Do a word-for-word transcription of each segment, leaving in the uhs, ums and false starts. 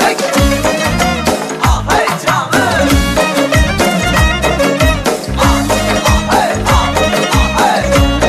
tek. Ah hey canım. Ah ah hey ah ah hey.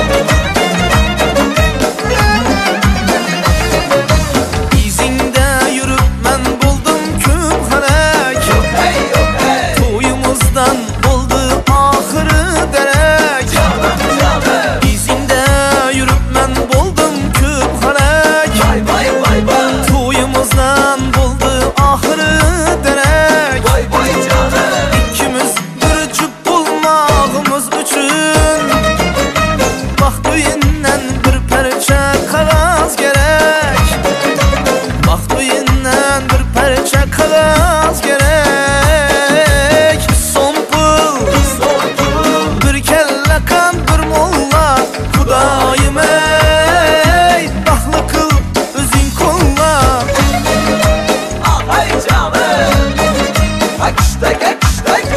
İzinde yürüp ben buldum küphanek. Yok hey yok hey. Toyumuzdan oldu ahırı derek. Canım canım. İzinde yürüp ben buldum küphanek. Vay vay vay vay. Toyumuzdan buldu ahırı derek. Vay vay canım. İkimiz bir cüp bulmağımız üçün baxt üyündən bir pərçə qağaz gerek. Baxt üyündən bir pərçə qağaz gerek. Sompul bir kelle kan bir molla. Xudayım ey baxlı qıl özün kolla. Ah hey canım. Akıştek akıştek.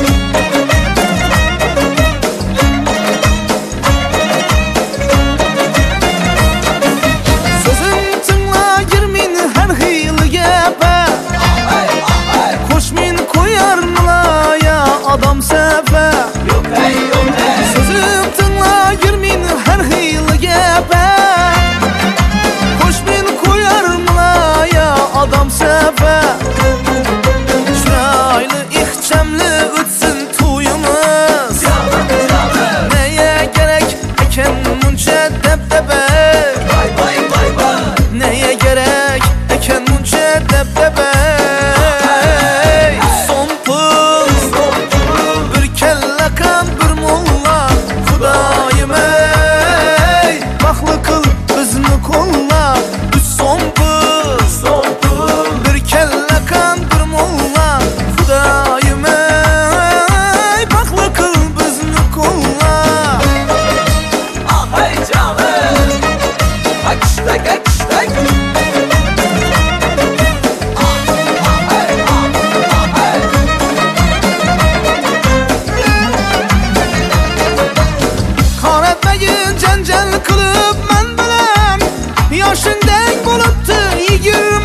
Sözüm tınla girmin hər xeyli gəpə. Ah hey ah hey. Koşmin koyar mılaya adam səfə. Yok hey yok hey. Sözüm tınla girmin hər xeyli gəpə. Koşmin koyar mılaya adam səfə. Çıraylı ixçəmli ötsün tuyumuz. Canım canım. Nəyə gərək əkən munçə dəbdəbə. Vay vay vay vay. Nəyə gərək əkən munçə dəbdəbə. Sompul bir kelle kan bir molla. Xudayım ey baxlı qıl özünü kolla. Üç sompul bir kelle kan bir molla. Xudayım ey baxlı qıl özünü kolla. Ah hey canım. Akıştek akıştek. Ah ah hey ah ah hey. Kan etmeyin cencel kılıp men bilen. Yaşın denk buluptu yigirme